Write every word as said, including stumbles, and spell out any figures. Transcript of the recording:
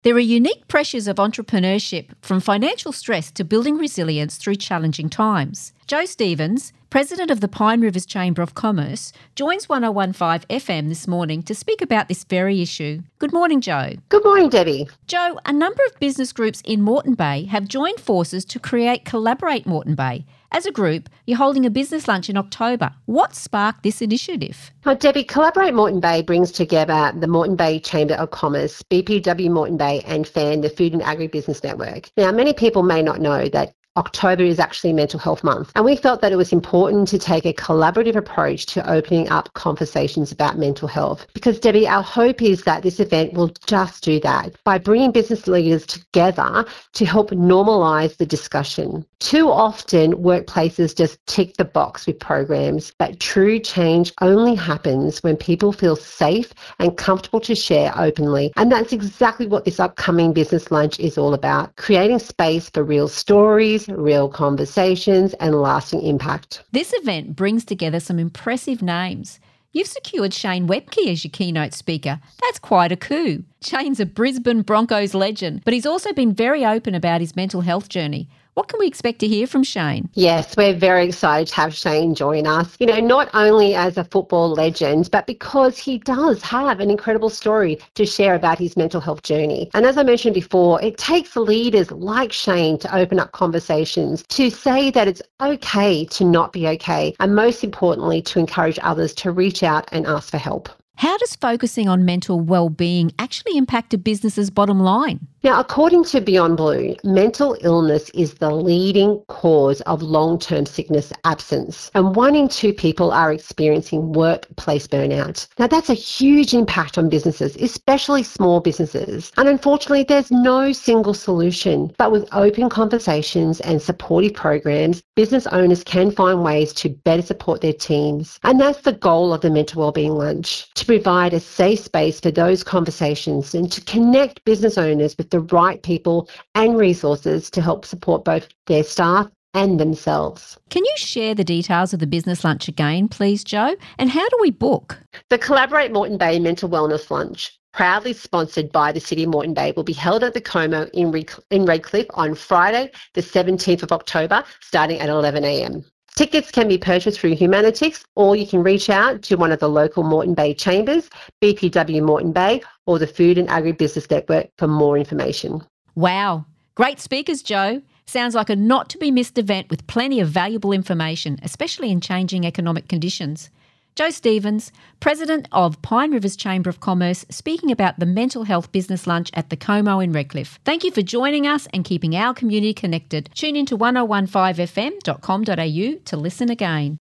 There are unique pressures of entrepreneurship, from financial stress to building resilience through challenging times. Joe Stevens, President of the Pine Rivers Chamber of Commerce, joins one oh one point five F M this morning to speak about this very issue. Good morning, Joe. Good morning, Debbie. Joe, a number of business groups in Moreton Bay have joined forces to create Collaborate Moreton Bay. As a group, you're holding a business lunch in October. What sparked this initiative? Well, Debbie, Collaborate Moreton Bay brings together the Moreton Bay Chamber of Commerce, B P W Moreton Bay and F A N, the Food and Agribusiness Network. Now, many people may not know that October is actually Mental Health Month, and we felt that it was important to take a collaborative approach to opening up conversations about mental health. Because, Debbie, our hope is that this event will just do that by bringing business leaders together to help normalise the discussion. Too often, workplaces just tick the box with programs, but true change only happens when people feel safe and comfortable to share openly. And that's exactly what this upcoming business lunch is all about, creating space for real stories, real conversations and lasting impact. This event brings together some impressive names. You've secured Shane Webke as your keynote speaker. That's quite a coup. Shane's a Brisbane Broncos legend, but he's also been very open about his mental health journey. What can we expect to hear from Shane? Yes, we're very excited to have Shane join us. You know, not only as a football legend, but because he does have an incredible story to share about his mental health journey. And as I mentioned before, it takes leaders like Shane to open up conversations, to say that it's okay to not be okay, and most importantly, to encourage others to reach out and ask for help. How does focusing on mental well-being actually impact a business's bottom line? Now, according to Beyond Blue, mental illness is the leading cause of long-term sickness absence, and one in two people are experiencing workplace burnout. Now, that's a huge impact on businesses, especially small businesses. And unfortunately, there's no single solution. But with open conversations and supportive programs, business owners can find ways to better support their teams. And that's the goal of the Mental Wellbeing Lunch, to provide a safe space for those conversations and to connect business owners with the right people and resources to help support both their staff and themselves. Can you share the details of the business lunch again, please, Joe? And how do we book? The Collaborate Moreton Bay Mental Wellness Lunch, proudly sponsored by the City of Moreton Bay, will be held at the Como in, Re- in Redcliffe on Friday, the seventeenth of October, starting at eleven a.m. Tickets can be purchased through Humanitix, or you can reach out to one of the local Moreton Bay chambers, B P W Moreton Bay, or the Food and Agribusiness Network for more information. Wow. Great speakers, Joe. Sounds like a not-to-be-missed event with plenty of valuable information, especially in changing economic conditions. Joe Stevens, President of Pine Rivers Chamber of Commerce, speaking about the Mental Health Business Lunch at the Como in Redcliffe. Thank you for joining us and keeping our community connected. Tune in to ten fifteen F M dot com dot a u to listen again.